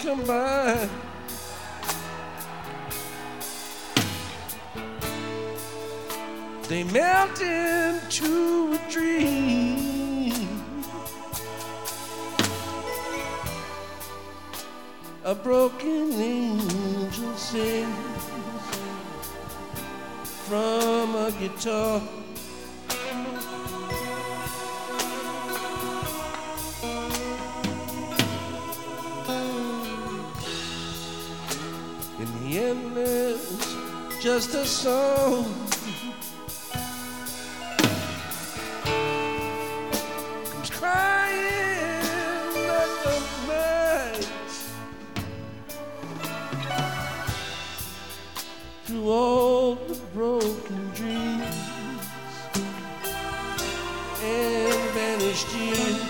combine. They melt into a dream, a broken angel sings from a guitar. In the end, there's just a song. Comes crying at the night through all the broken dreams and vanished years.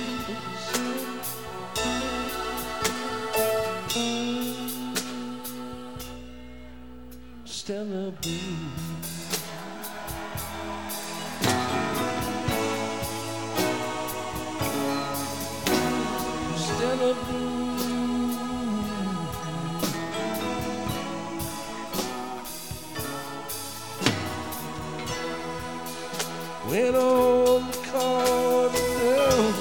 Stella Blue. Stella Blue. When all the cards are down,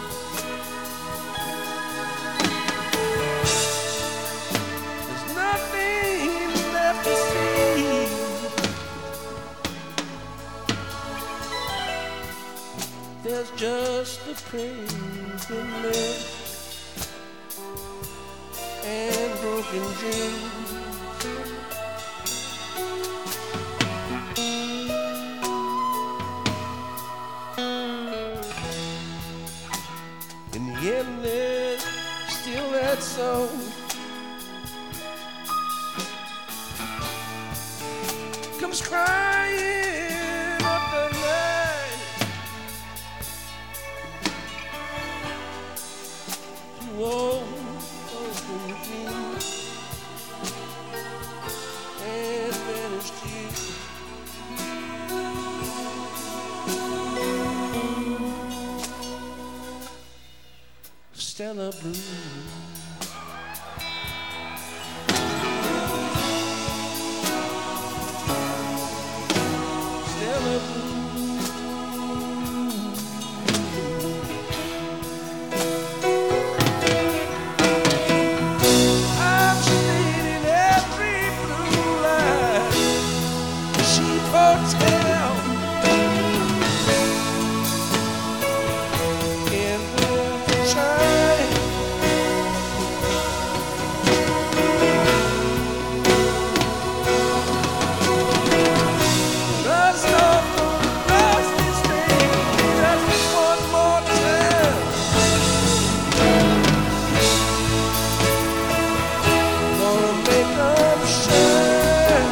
there's nothing left to see. There's just a paper left and broken dreams. In the end, there's still that song. Comes crying up the night through all broken dreams and vanished years. Stella Blue. Stella Blue. I've stayed in every blue light cheap hotel in China. Let's go for the rusty street just one more time. Gonna make 'em shine.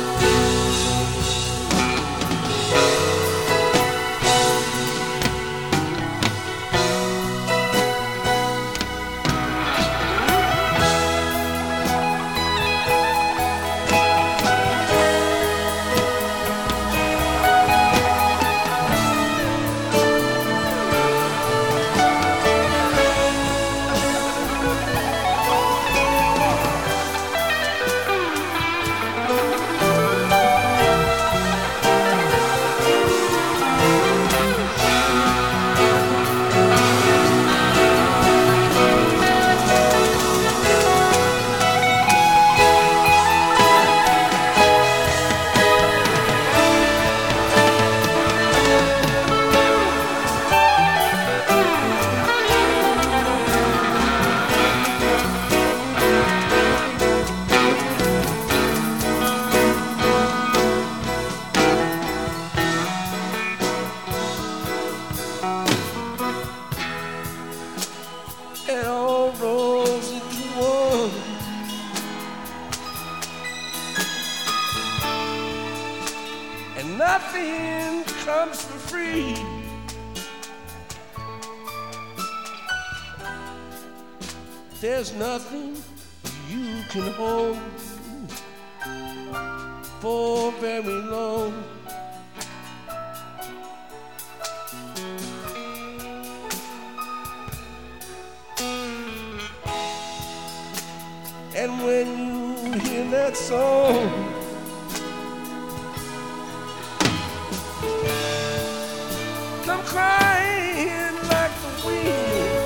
It all rolls into one, and nothing comes for free. There's nothing you can hold for very long. And when you hear that song, come crying like the wind.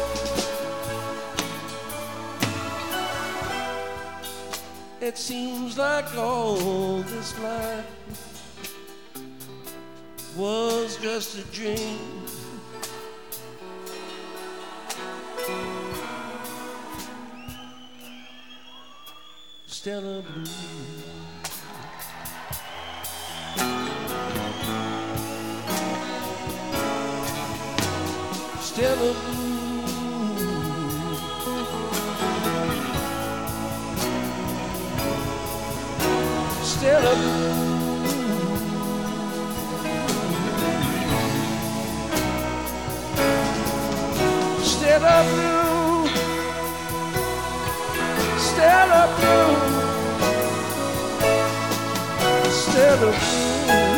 It seems like all this life was just a dream. Stella Blue. Stella Blue. Stella Blue. Stella Blue. Stella Blue. Stella Blue.